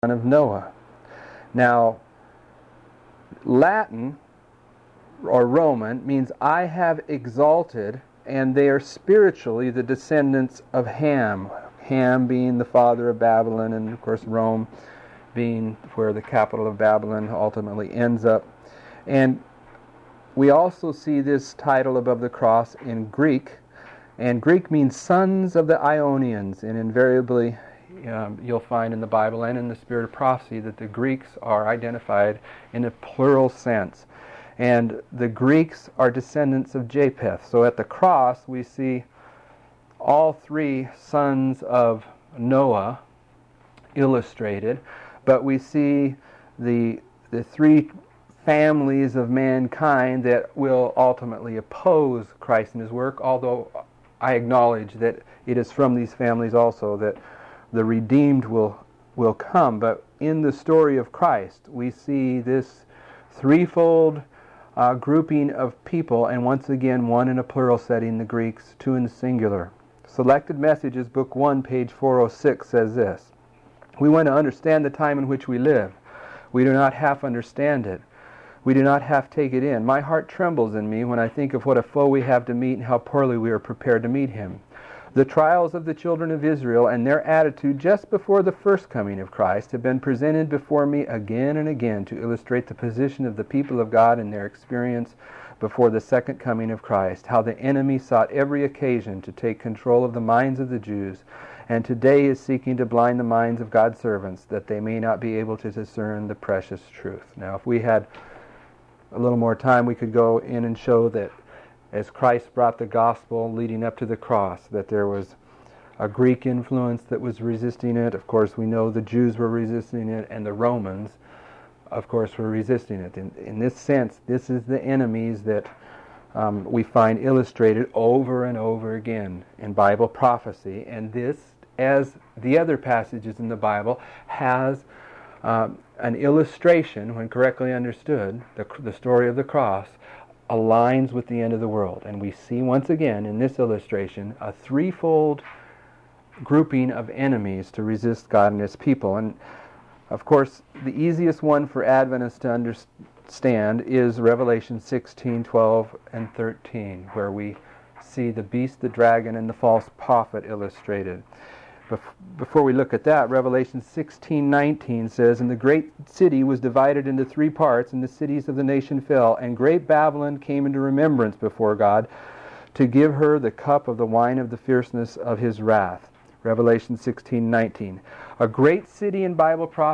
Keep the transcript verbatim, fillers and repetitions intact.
of Noah. Now, Latin or Roman means I have exalted, and they are spiritually the descendants of Ham. Ham being the father of Babylon, and of course Rome being where the capital of Babylon ultimately ends up. And we also see this title above the cross in Greek, and Greek means sons of the Ionians, and invariably um, you'll find in the Bible and in the Spirit of Prophecy that the Greeks are identified in a plural sense. And the Greeks are descendants of Japheth. So at the cross we see all three sons of Noah illustrated, but we see the the three families of mankind that will ultimately oppose Christ and His work, although I acknowledge that it is from these families also that the redeemed will will come. But in the story of Christ, we see this threefold uh, grouping of people, and once again, one in a plural setting, the Greeks, two in the singular. Selected Messages, Book one, page four oh six, says this: "We want to understand the time in which we live. We do not half understand it. We do not half take it in. My heart trembles in me when I think of what a foe we have to meet and how poorly we are prepared to meet him. The trials of the children of Israel and their attitude just before the first coming of Christ have been presented before me again and again to illustrate the position of the people of God and their experience before the second coming of Christ, how the enemy sought every occasion to take control of the minds of the Jews, and today is seeking to blind the minds of God's servants that they may not be able to discern the precious truth." Now, if we had a little more time, we could go in and show that as Christ brought the gospel leading up to the cross, that there was a Greek influence that was resisting it. Of course, we know the Jews were resisting it, and the Romans, of course, were resisting it. In, in this sense, this is the enemies that um, we find illustrated over and over again in Bible prophecy. And this, as the other passages in the Bible, has um, an illustration, when correctly understood, the, the story of the cross aligns with the end of the world. And we see once again in this illustration a threefold grouping of enemies to resist God and His people. And of course, the easiest one for Adventists to understand is Revelation sixteen, twelve, and thirteen, where we see the beast, the dragon, and the false prophet illustrated. Before we look at that, Revelation sixteen nineteen says, "And the great city was divided into three parts, and the cities of the nation fell, and great Babylon came into remembrance before God, to give her the cup of the wine of the fierceness of His wrath." Revelation sixteen nineteen. A great city in Bible prophecy